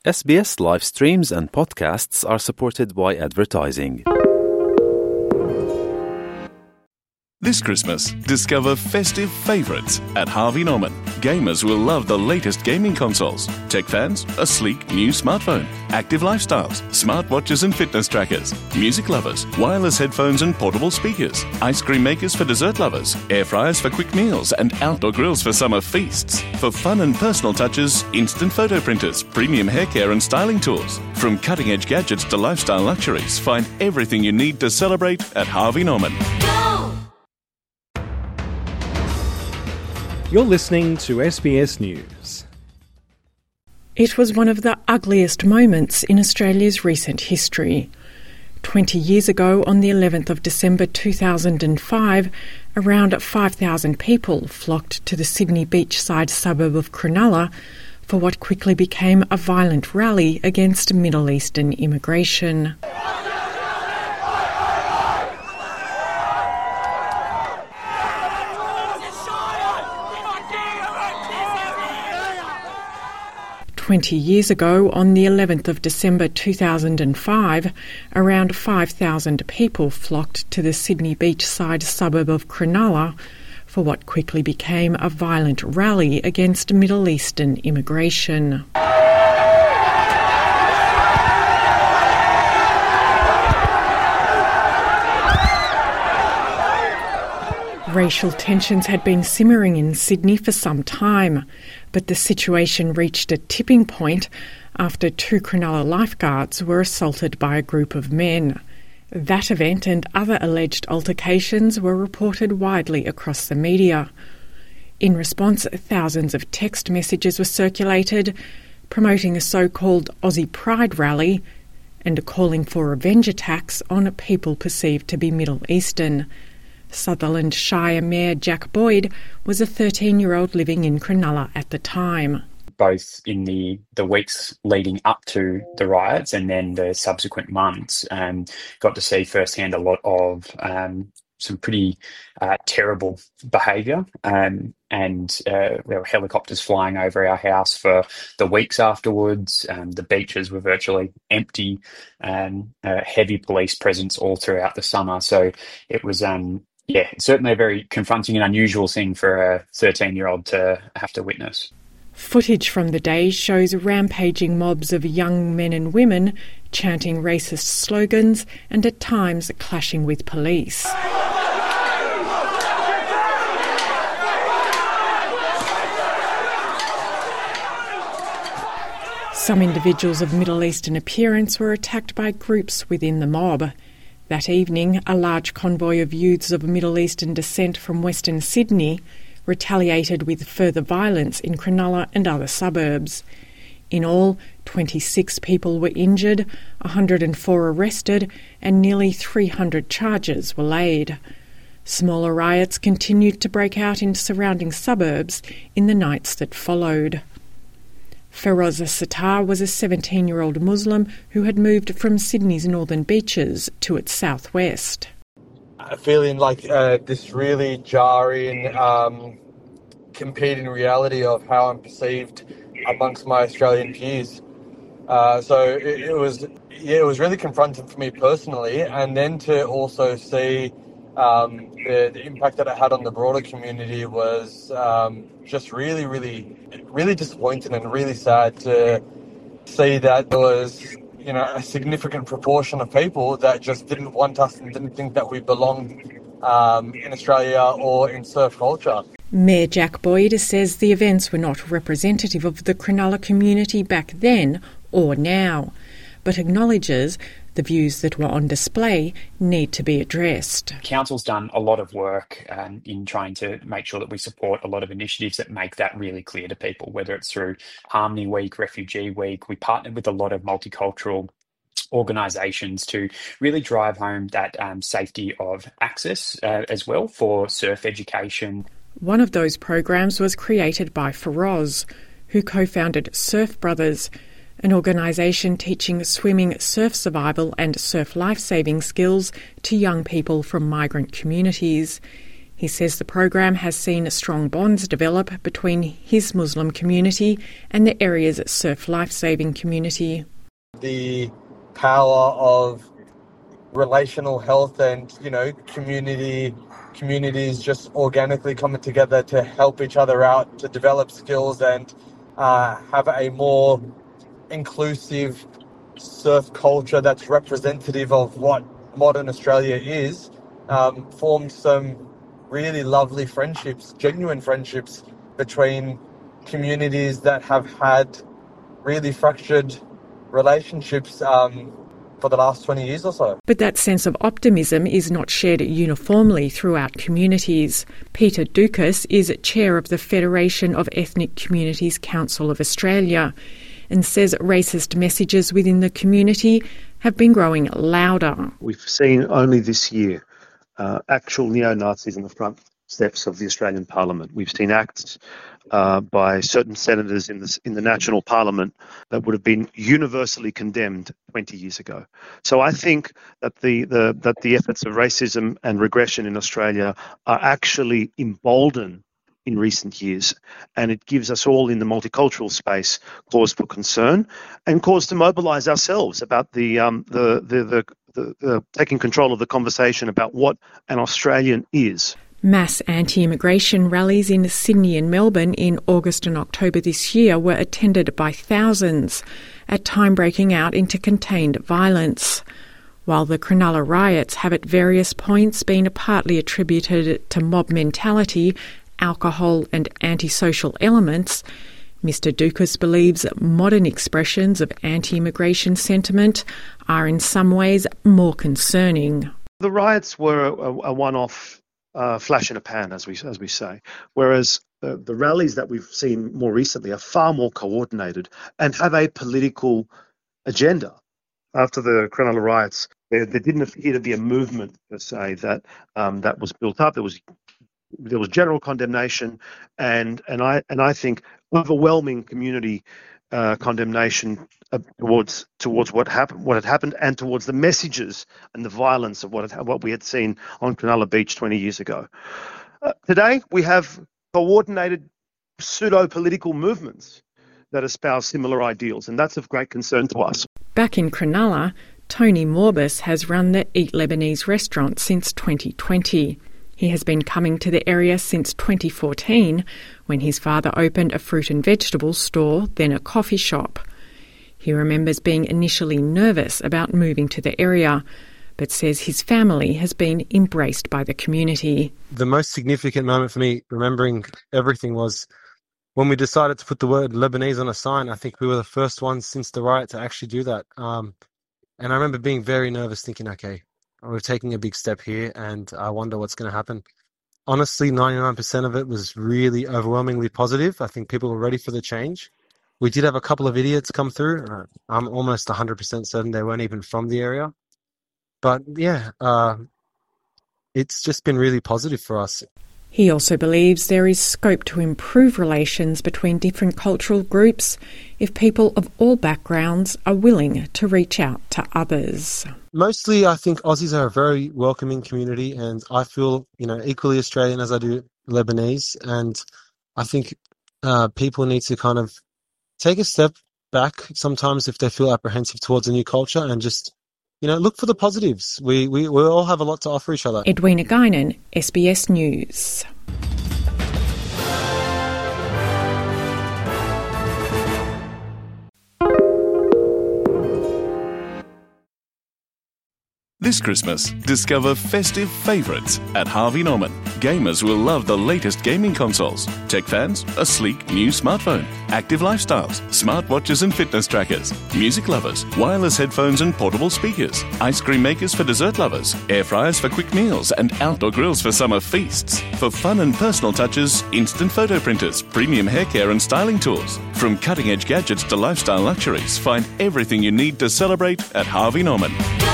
SBS live streams and podcasts are supported by advertising. This Christmas, discover festive favourites at Harvey Norman. Gamers will love the latest gaming consoles, tech fans, a sleek new smartphone, active lifestyles, smartwatches and fitness trackers, music lovers, wireless headphones and portable speakers, ice cream makers for dessert lovers, air fryers for quick meals and outdoor grills for summer feasts. For fun and personal touches, instant photo printers, premium hair care and styling tools. From cutting-edge gadgets to lifestyle luxuries, find everything you need to celebrate at Harvey Norman. You're listening to SBS News. It was one of the ugliest moments in Australia's recent history. 20 years ago, on the 11th of December 2005, around 5,000 people flocked to the Sydney beachside suburb of Cronulla for what quickly became a violent rally against Middle Eastern immigration. "20 years ago, on the 11th of December 2005, around 5,000 people flocked to the Sydney beachside suburb of Cronulla for what quickly became a violent rally against Middle Eastern immigration. Racial tensions had been simmering in Sydney for some time, but the situation reached a tipping point after 2 Cronulla lifeguards were assaulted by a group of men. That event and other alleged altercations were reported widely across the media. In response, thousands of text messages were circulated promoting a so-called Aussie Pride rally and calling for revenge attacks on people perceived to be Middle Eastern. Sutherland Shire Mayor Jack Boyd was a 13-year-old living in Cronulla at the time. Both in the weeks leading up to the riots and then the subsequent months, got to see firsthand a lot of some pretty terrible behaviour, and there were helicopters flying over our house for the weeks afterwards. The beaches were virtually empty, and heavy police presence all throughout the summer. So it was certainly a very confronting and unusual thing for a 13-year-old to have to witness. Footage from the day shows rampaging mobs of young men and women chanting racist slogans and at times clashing with police. Some individuals of Middle Eastern appearance were attacked by groups within the mob. That evening, a large convoy of youths of Middle Eastern descent from Western Sydney retaliated with further violence in Cronulla and other suburbs. In all, 26 people were injured, 104 arrested, and nearly 300 charges were laid. Smaller riots continued to break out in surrounding suburbs in the nights that followed. Feroz Sattar was a 17-year-old Muslim who had moved from Sydney's northern beaches to its southwest. Feeling like this really jarring, competing reality of how I'm perceived amongst my Australian peers. So it was really confronting for me personally, and then to also see the impact that it had on the broader community was just really, really, really disappointing and really sad to see that there was, a significant proportion of people that just didn't want us and didn't think that we belonged in Australia or in surf culture. Mayor Jack Boyd says the events were not representative of the Cronulla community back then or now, but acknowledges the views that were on display need to be addressed. Council's done a lot of work in trying to make sure that we support a lot of initiatives that make that really clear to people, whether it's through Harmony Week, Refugee Week. We partnered with a lot of multicultural organisations to really drive home that safety of access as well for surf education. One of those programs was created by Feroz, who co-founded Surf Brothers, an organisation teaching swimming, surf survival and surf life-saving skills to young people from migrant communities. He says the program has seen strong bonds develop between his Muslim community and the area's surf lifesaving community. The power of relational health and, communities just organically coming together to help each other out, to develop skills and have a more inclusive surf culture that's representative of what modern Australia is, formed some really lovely friendships, genuine friendships between communities that have had really fractured relationships for the last 20 years or so. But that sense of optimism is not shared uniformly throughout communities. Peter Dukas is chair of the Federation of Ethnic Communities Council of Australia and says racist messages within the community have been growing louder. We've seen only this year actual neo-Nazis on the front steps of the Australian Parliament. We've seen acts by certain senators in the National Parliament that would have been universally condemned 20 years ago. So I think that the efforts of racism and regression in Australia are actually emboldened in recent years, and it gives us all in the multicultural space cause for concern and cause to mobilise ourselves about the taking control of the conversation about what an Australian is. Mass anti-immigration rallies in Sydney and Melbourne in August and October this year were attended by thousands, at time breaking out into contained violence. While the Cronulla riots have at various points been partly attributed to mob mentality, alcohol and antisocial elements, Mr. Dukas believes modern expressions of anti-immigration sentiment are in some ways more concerning. The riots were a one-off flash in a pan, as we say, whereas the rallies that we've seen more recently are far more coordinated and have a political agenda. After the Cronulla riots, there didn't appear to be a movement per se that was built up. There was general condemnation, and I think overwhelming community condemnation towards what had happened, and towards the messages and the violence of what we had seen on Cronulla Beach 20 years ago. Today we have coordinated pseudo-political movements that espouse similar ideals, and that's of great concern to us. Back in Cronulla, Tony Morbus has run the Eat Lebanese restaurant since 2020. He has been coming to the area since 2014, when his father opened a fruit and vegetable store, then a coffee shop. He remembers being initially nervous about moving to the area, but says his family has been embraced by the community. The most significant moment for me, remembering everything, was when we decided to put the word Lebanese on a sign. I think we were the first ones since the riot to actually do that. And I remember being very nervous, thinking, okay, we're taking a big step here, and I wonder what's going to happen. Honestly, 99% of it was really overwhelmingly positive. I think people were ready for the change. We did have a couple of idiots come through. I'm almost 100% certain they weren't even from the area. But yeah, it's just been really positive for us. He also believes there is scope to improve relations between different cultural groups if people of all backgrounds are willing to reach out to others. Mostly, I think Aussies are a very welcoming community, and I feel, equally Australian as I do Lebanese. And I think people need to kind of take a step back sometimes if they feel apprehensive towards a new culture, and just, look for the positives. We all have a lot to offer each other. Edwina Guinan, SBS News. This Christmas, discover festive favourites at Harvey Norman. Gamers will love the latest gaming consoles. Tech fans, a sleek new smartphone. Active lifestyles, smartwatches and fitness trackers. Music lovers, wireless headphones and portable speakers. Ice cream makers for dessert lovers. Air fryers for quick meals and outdoor grills for summer feasts. For fun and personal touches, instant photo printers, premium hair care and styling tools. From cutting-edge gadgets to lifestyle luxuries, find everything you need to celebrate at Harvey Norman.